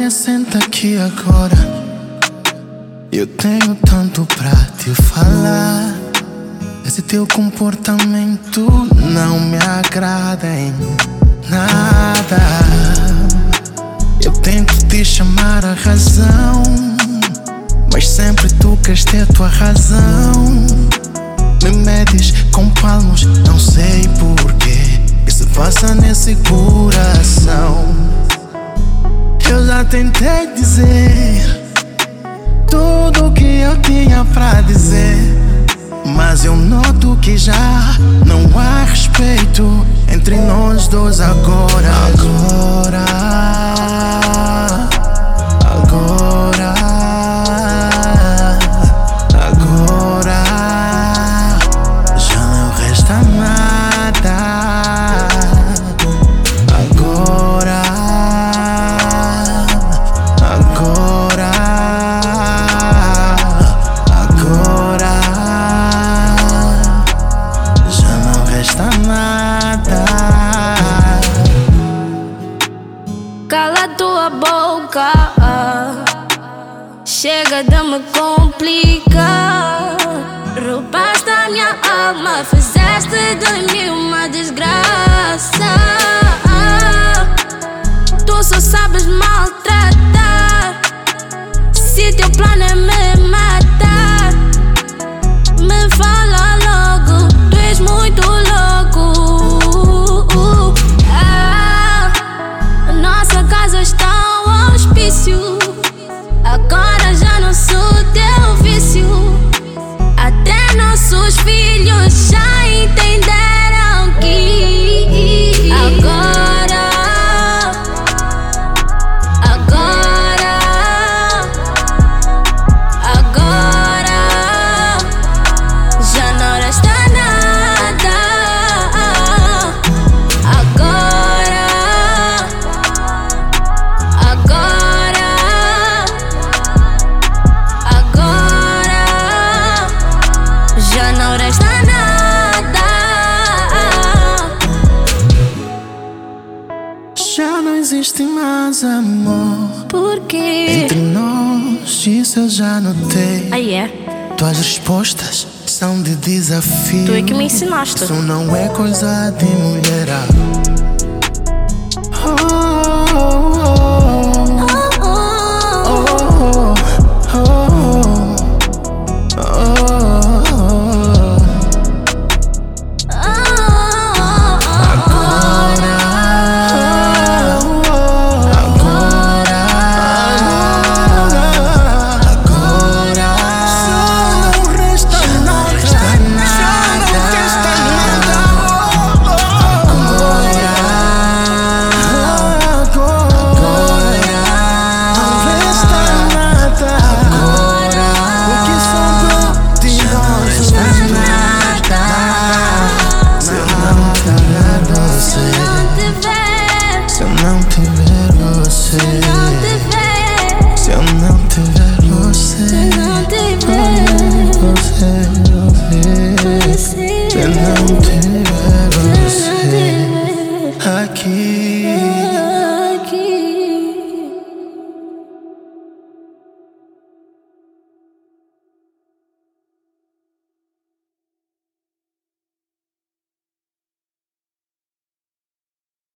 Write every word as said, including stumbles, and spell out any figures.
Olha, senta aqui agora. Eu tenho tanto pra te falar. Esse teu comportamento não me agrada em nada. Eu tento te chamar a razão, mas sempre tu queres ter tua razão. Me medes com palmos, não sei porquê. Que se passa nesse coração? Eu já tentei dizer tudo o que eu tinha pra dizer, mas eu noto que já não há respeito entre nós dois agora. Agora, agora, agora já não resta nada. Agora, agora, agora já não resta nada. Cala tua boca, chega de me complicar. Roubaste a minha alma, fizeste de mim uma desgraça. Tu só sabes maltratar. Se teu plano é me matar, me fala logo, tu és muito louco. Ah, a nossa casa está ao hospício. Agora já não sou teu vício. Até nossos filhos já entenderam que agora, agora, agora já não resta nada. Agora, agora, agora já não resta nada. Já não existe mais amor Por quê? entre nós, isso eu já notei. Aí é, Tuas respostas são de desafio. tu é que me ensinaste. Isso não é coisa de mulher.